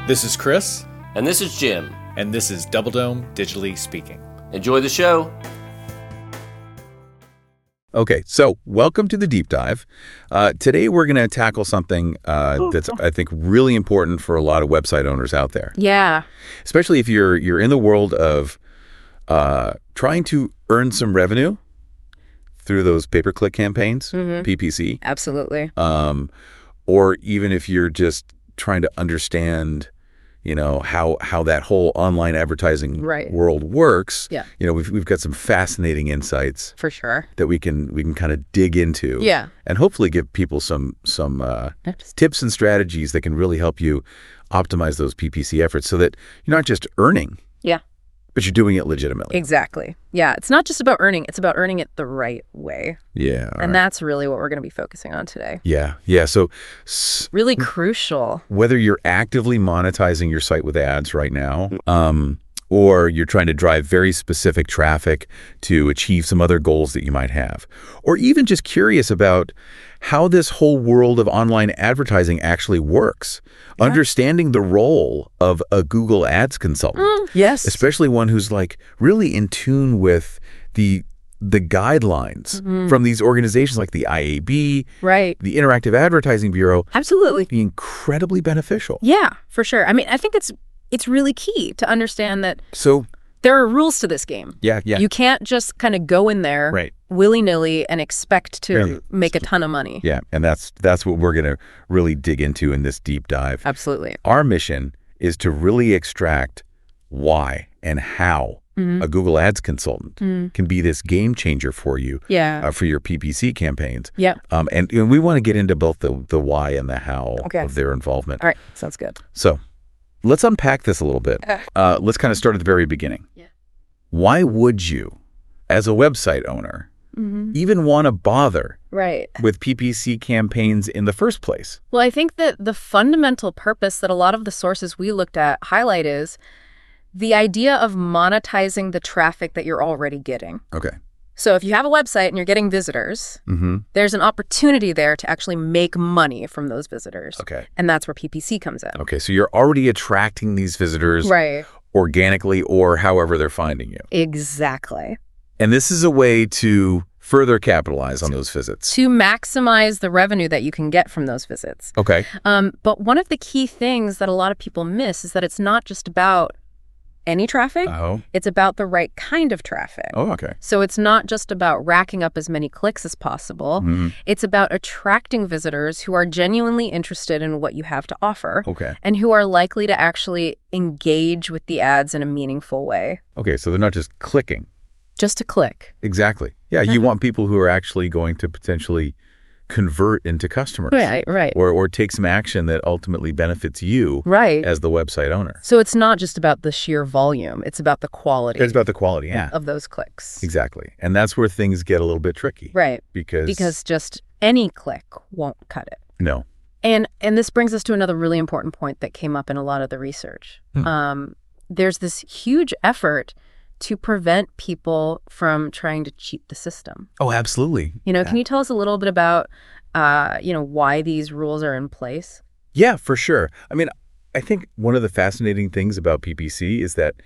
This is Chris. And this is Jim. And this is Double Dome Digitally Speaking. Enjoy the show. Okay, so welcome to the deep dive. Today we're going to tackle something that's, I think, really important for a lot of website owners out there. Yeah. Especially if you're in the world of trying to earn some revenue through those pay-per-click campaigns, PPC. Absolutely. Or even if you're just trying to understand, how that whole online advertising world works. Yeah. We've got some fascinating insights For sure. that we can kind of dig into. Yeah. And hopefully give people some tips and strategies that can really help you optimize those PPC efforts so that you're not just earning. Yeah. But you're doing it legitimately. Exactly. Yeah. It's not just about earning. It's about earning it the right way. Yeah. And that's really what we're going to be focusing on today. Yeah. Yeah. So really crucial. Whether you're actively monetizing your site with ads right now, or you're trying to drive very specific traffic to achieve some other goals that you might have, or even just curious about how this whole world of online advertising actually works, understanding the role of a Google Ads consultant. Yes. Especially one who's really in tune with the guidelines from these organizations like the IAB, the Interactive Advertising Bureau. Absolutely. Be incredibly beneficial. Yeah, for sure. I mean, I think it's really key to understand that there are rules to this game. Yeah. You can't just kind of go in there willy-nilly and expect to make a ton of money. Yeah, and that's what we're going to really dig into in this deep dive. Absolutely. Our mission is to really extract why and how a Google Ads consultant can be this game changer for you for your PPC campaigns. Yeah. And we want to get into both the why and the how of their involvement. All right, sounds good. So let's unpack this a little bit. Let's kind of start at the very beginning. Yeah. Why would you, as a website owner, even want to bother with PPC campaigns in the first place? Well, I think that the fundamental purpose that a lot of the sources we looked at highlight is the idea of monetizing the traffic that you're already getting. Okay. So if you have a website and you're getting visitors, there's an opportunity there to actually make money from those visitors. Okay. And that's where PPC comes in. Okay, so you're already attracting these visitors organically or however they're finding you. Exactly. And this is a way to further capitalize on those visits. To maximize the revenue that you can get from those visits. Okay. But one of the key things that a lot of people miss is that it's not just about any traffic. It's about the right kind of traffic. Oh, okay. So it's not just about racking up as many clicks as possible. It's about attracting visitors who are genuinely interested in what you have to offer. Okay. And who are likely to actually engage with the ads in a meaningful way. Okay, so they're not just clicking. Just to click. Exactly. Yeah, you want people who are actually going to potentially convert into customers. Right. Or take some action that ultimately benefits you as the website owner. So it's not just about the sheer volume. It's about the quality. It's about the quality, of those clicks. Exactly. And that's where things get a little bit tricky. Right. Because just any click won't cut it. No. And this brings us to another really important point that came up in a lot of the research. There's this huge effort to prevent people from trying to cheat the system. Oh, absolutely. Can you tell us a little bit about, why these rules are in place? Yeah, for sure. I mean, I think one of the fascinating things about PPC is that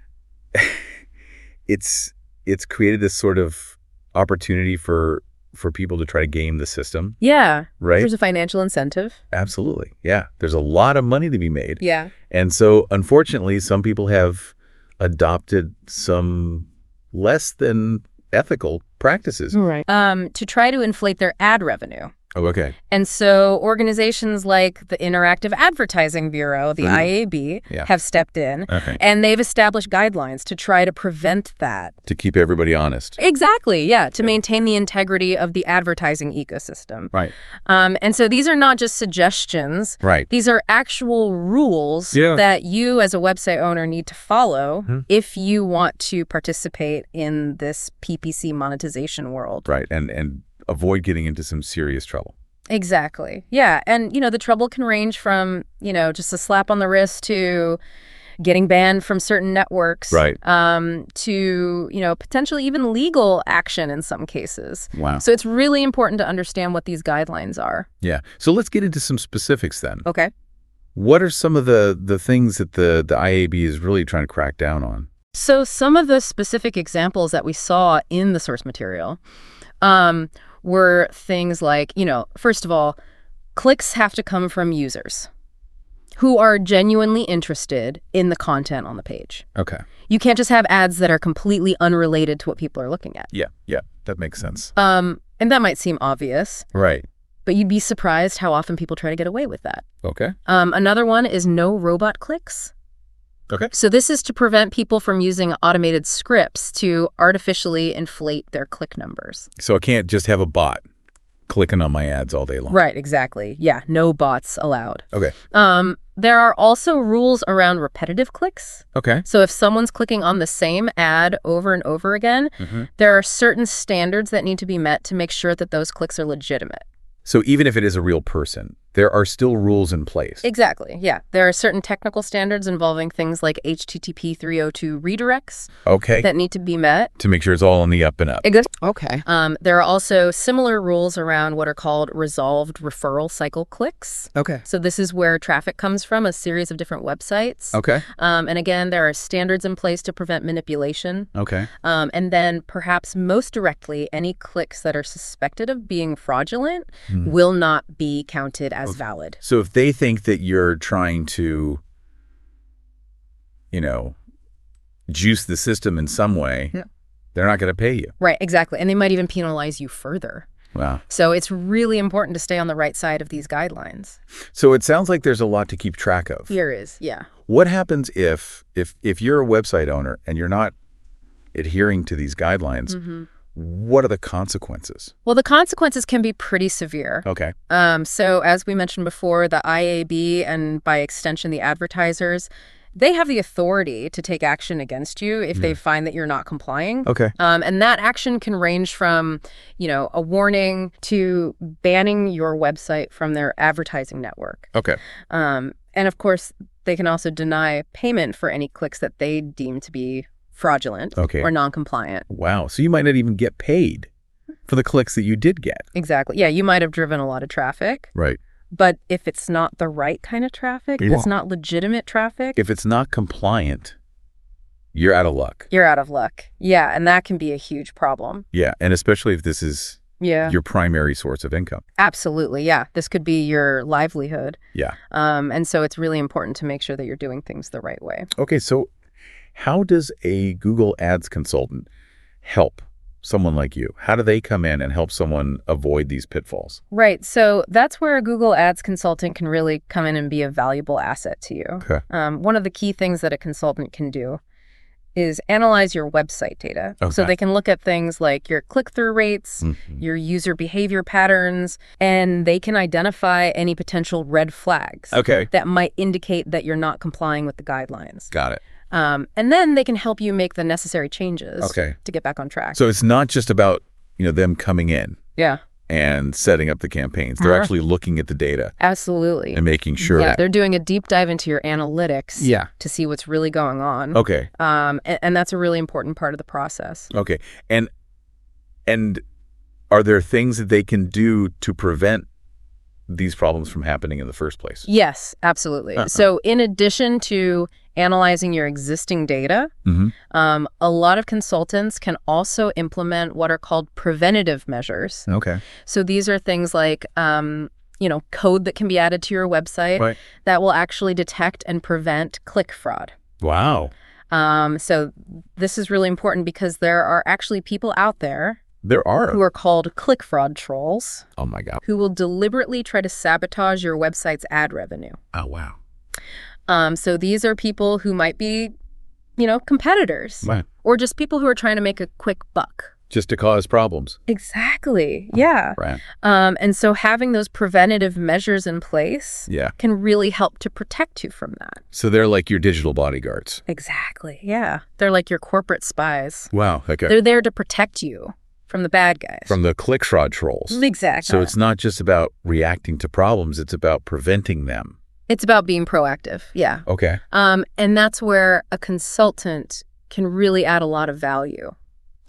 it's created this sort of opportunity for people to try to game the system. Yeah. Right? There's a financial incentive. Absolutely. Yeah. There's a lot of money to be made. Yeah. And so, unfortunately, some people have adopted some less than ethical practices. Right. To try to inflate their ad revenue. Oh, okay. And so organizations like the Interactive Advertising Bureau, the IAB, have stepped in, and they've established guidelines to try to prevent that. To keep everybody honest. Exactly, yeah, to maintain the integrity of the advertising ecosystem. Right. And so these are not just suggestions. Right. These are actual rules that you as a website owner need to follow if you want to participate in this PPC monetization world. Right, and avoid getting into some serious trouble. Exactly. Yeah. And, the trouble can range from, just a slap on the wrist to getting banned from certain networks. Right. To, potentially even legal action in some cases. Wow. So it's really important to understand what these guidelines are. Yeah. So let's get into some specifics then. Okay. What are some of the things that the IAB is really trying to crack down on? So some of the specific examples that we saw in the source material were things like, first of all, clicks have to come from users who are genuinely interested in the content on the page. Okay. You can't just have ads that are completely unrelated to what people are looking at. Yeah, that makes sense. And that might seem obvious, Right. but you'd be surprised how often people try to get away with that. Okay. Another one is no robot clicks. Okay. So this is to prevent people from using automated scripts to artificially inflate their click numbers. So I can't just have a bot clicking on my ads all day long. Right, exactly. Yeah, no bots allowed. Okay. There are also rules around repetitive clicks. Okay. So if someone's clicking on the same ad over and over again, there are certain standards that need to be met to make sure that those clicks are legitimate. So even if it is a real person, there are still rules in place. Exactly, yeah. There are certain technical standards involving things like HTTP 302 redirects Okay. that need to be met. To make sure it's all on the up and up. Okay. There are also similar rules around what are called resolved referral cycle clicks. Okay. So this is where traffic comes from, a series of different websites. Okay. And again, there are standards in place to prevent manipulation. Okay. And then perhaps most directly, any clicks that are suspected of being fraudulent will not be counted as valid. So if they think that you're trying to, juice the system in some way, they're not going to pay you. Right, exactly. And they might even penalize you further. Wow. So it's really important to stay on the right side of these guidelines. So it sounds like there's a lot to keep track of. Here is, yeah. What happens if you're a website owner and you're not adhering to these guidelines? What are the consequences? Well, the consequences can be pretty severe. Okay. So as we mentioned before, the IAB and by extension the advertisers, they have the authority to take action against you if they find that you're not complying. Okay. And that action can range from, a warning to banning your website from their advertising network. Okay. And of course, they can also deny payment for any clicks that they deem to be fraudulent or non-compliant. Wow. So you might not even get paid for the clicks that you did get. Exactly. Yeah, you might have driven a lot of traffic. Right. But if it's not the right kind of traffic, if it's not legitimate traffic, If it's not compliant, you're out of luck. you're out of luck. Yeah, and that can be a huge problem. Yeah. And especially if this is Yeah, your primary source of income. absolutely. Yeah, this could be your livelihood. Yeah. And so it's really important to make sure that you're doing things the right way. Okay. So how does a Google Ads consultant help someone like you? How do they come in and help someone avoid these pitfalls? Right. So that's where a Google Ads consultant can really come in and be a valuable asset to you. Okay. One of the key things that a consultant can do is analyze your website data. So Okay. they can look at things like your click-through rates, your user behavior patterns, and they can identify any potential red flags Okay. that might indicate that you're not complying with the guidelines. Got it. And then they can help you make the necessary changes Okay. to get back on track. So it's not just about, them coming in Yeah, and setting up the campaigns. They're actually looking at the data absolutely. and making sure Yeah, that. they're doing a deep dive into your analytics Yeah. to see what's really going on. Okay. And that's a really important part of the process. Okay. And are there things that they can do to prevent these problems from happening in the first place? Yes, absolutely. So in addition to analyzing your existing data, a lot of consultants can also implement what are called preventative measures. Okay. So these are things like, code that can be added to your website Right. that will actually detect and prevent click fraud. Wow. So this is really important because there are actually people out there There are. who are called click fraud trolls Oh, my God. who will deliberately try to sabotage your website's ad revenue. Oh, wow. So these are people who might be, competitors Right. or just people who are trying to make a quick buck. Just to cause problems. Exactly. Yeah. Right. And so having those preventative measures in place Yeah. can really help to protect you from that. So they're like your digital bodyguards. Exactly. Yeah. They're like your corporate spies. Wow. Okay. They're there to protect you from the bad guys. From the click fraud trolls. Exactly. So it's not just about reacting to problems, it's about preventing them. It's about being proactive. Yeah. Okay. And that's where a consultant can really add a lot of value.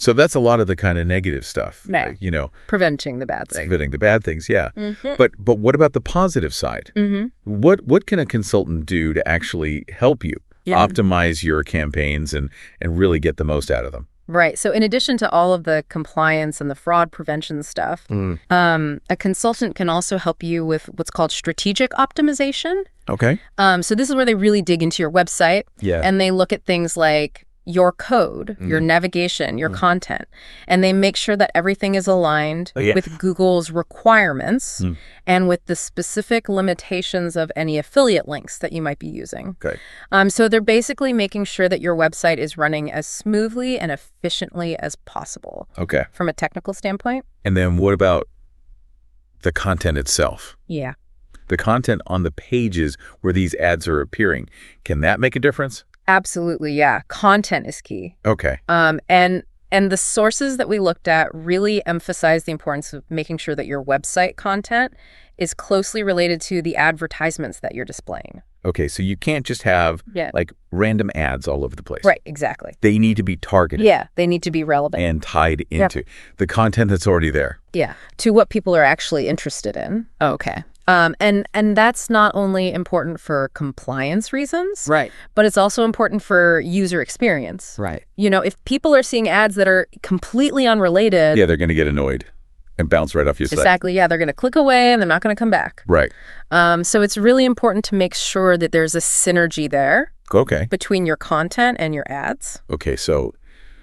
So that's a lot of the kind of negative stuff. Right. Like, you know, Preventing the bad thing. preventing the bad things, yeah. Mm-hmm. But what about the positive side? Mm-hmm. What can a consultant do to actually help you optimize your campaigns and really get the most out of them? Right. So in addition to all of the compliance and the fraud prevention stuff, a consultant can also help you with what's called strategic optimization. Okay. So this is where they really dig into your website and they look at things like your code, your navigation, your content, and they make sure that everything is aligned with Google's requirements and with the specific limitations of any affiliate links that you might be using. Okay. So they're basically making sure that your website is running as smoothly and efficiently as possible. Okay. From a technical standpoint. And then what about the content itself? Yeah. The content on the pages where these ads are appearing, can that make a difference? Absolutely, yeah. Content is key. Okay. And the sources that we looked at really emphasize the importance of making sure that your website content is closely related to the advertisements that you're displaying. Okay, so you can't just have like random ads all over the place. Right, exactly. They need to be targeted. Yeah, they need to be relevant. And tied into the content that's already there. Yeah, to what people are actually interested in. Okay. And that's not only important for compliance reasons, Right. but it's also important for user experience. Right. You know, if people are seeing ads that are completely unrelated. Yeah, they're going to get annoyed and bounce right off your site. Exactly. Yeah, they're going to click away and they're not going to come back. Right. So it's really important to make sure that there's a synergy there Okay. between your content and your ads. Okay, so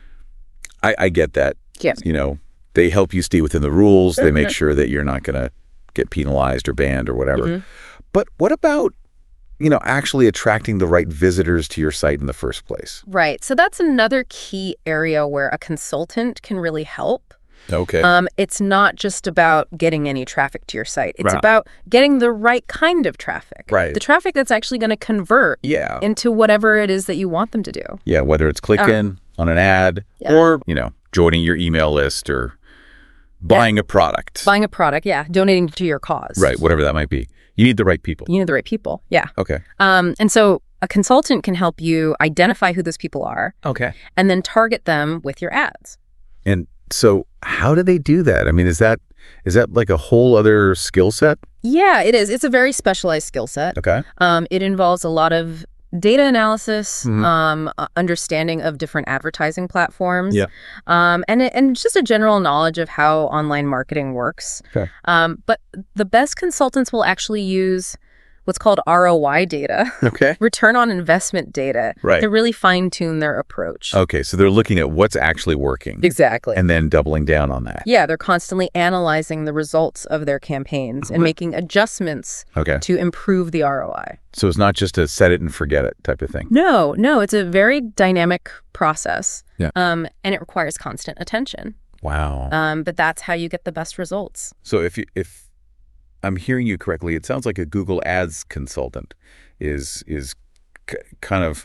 I get that. Yeah. You know, they help you stay within the rules. They make sure that you're not going to get penalized or banned or whatever. But what about, you know, actually attracting the right visitors to your site in the first place? Right. So that's another key area where a consultant can really help. Okay. It's not just about getting any traffic to your site. It's Right. about getting the right kind of traffic. Right. The traffic that's actually going to convert into whatever it is that you want them to do. Yeah, whether it's clicking on an ad or, you know, joining your email list or buying a product. Buying a product, donating to your cause. Right, whatever that might be. You need the right people. You need the right people, Okay. And so a consultant can help you identify who those people are. Okay. And then target them with your ads. And so how do they do that? I mean, is that like a whole other skill set? Yeah, it is. It's a very specialized skill set. Okay. It involves a lot of data analysis, understanding of different advertising platforms, and just a general knowledge of how online marketing works. Okay. But the best consultants will actually use what's called ROI data, return on investment data, Right. to really fine-tune their approach. Okay, so they're looking at what's actually working. Exactly. And then doubling down on that. Yeah, they're constantly analyzing the results of their campaigns and making adjustments to improve the ROI. So it's not just a set it and forget it type of thing. No, it's a very dynamic process. Yeah. And it requires constant attention. Wow. But that's how you get the best results. So if I'm hearing you correctly, it sounds like a Google Ads consultant is kind of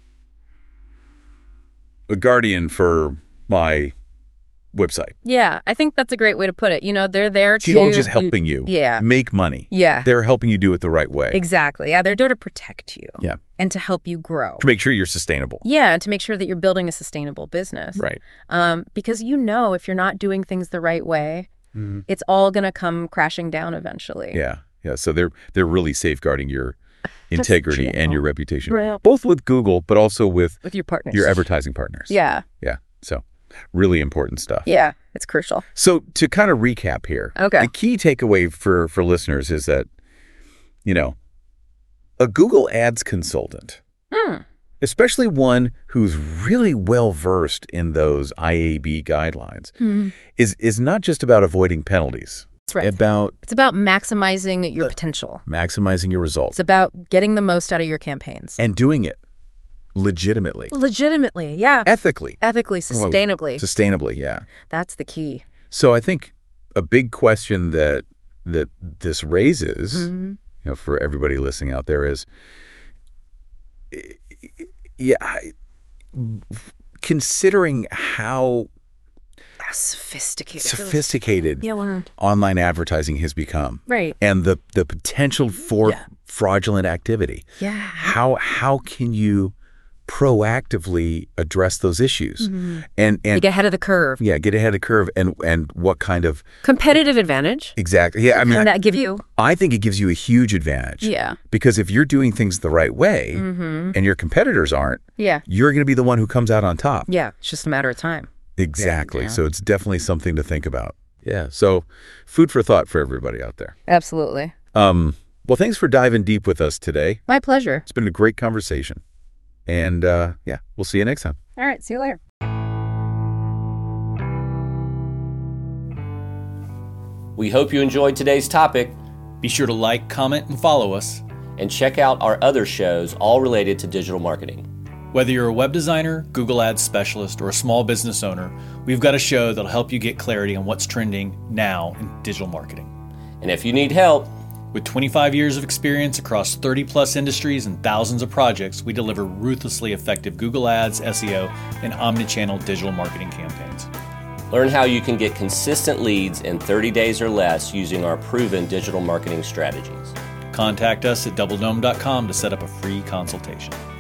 a guardian for my website. Yeah, I think that's a great way to put it. You know, they're there She's to... all just helping you make money. Yeah. They're helping you do it the right way. Exactly. Yeah, they're there to protect you. Yeah. And to help you grow. To make sure you're sustainable. Yeah, and to make sure that you're building a sustainable business. Right. Because you know if you're not doing things the right way, it's all going to come crashing down eventually. Yeah. Yeah. So they're really safeguarding your integrity and your reputation, Right. both with Google, but also with your partners, your advertising partners. Yeah. Yeah. So really important stuff. Yeah. It's crucial. So to kind of recap here, the key takeaway for listeners is that, you know, a Google Ads consultant, especially one who's really well-versed in those IAB guidelines, is not just about avoiding penalties. That's right. It's about maximizing your potential. Maximizing your results. It's about getting the most out of your campaigns. And doing it legitimately. Legitimately, yeah. Ethically. Sustainably. Sustainably, yeah. That's the key. So I think a big question that this raises, you know, for everybody listening out there is, considering how sophisticated online advertising has become, right, and the potential for fraudulent activity. Yeah. How can you proactively address those issues. And You get ahead of the curve. yeah, get ahead of the curve and what kind of Competitive advantage. exactly. Yeah, I mean, Can that give you? I think it gives you a huge advantage. Yeah. Because if you're doing things the right way and your competitors aren't, Yeah. you're going to be the one who comes out on top. Yeah. It's just a matter of time. Exactly. So it's definitely something to think about. Yeah. So food for thought for everybody out there. Absolutely. Well, thanks for diving deep with us today. My pleasure. It's been a great conversation. And yeah, we'll see you next time. All right. See you later. We hope you enjoyed today's topic, Be sure to like, comment, and follow us. and check out our other shows all related to digital marketing. Whether you're a web designer, Google Ads specialist, or a small business owner, we've got a show that'll help you get clarity on what's trending now in digital marketing. And if you need help, With 25 years of experience across 30-plus industries and thousands of projects, we deliver ruthlessly effective Google Ads, SEO, and omnichannel digital marketing campaigns. learn how you can get consistent leads in 30 days or less using our proven digital marketing strategies. Contact us at doubledome.com to set up a free consultation.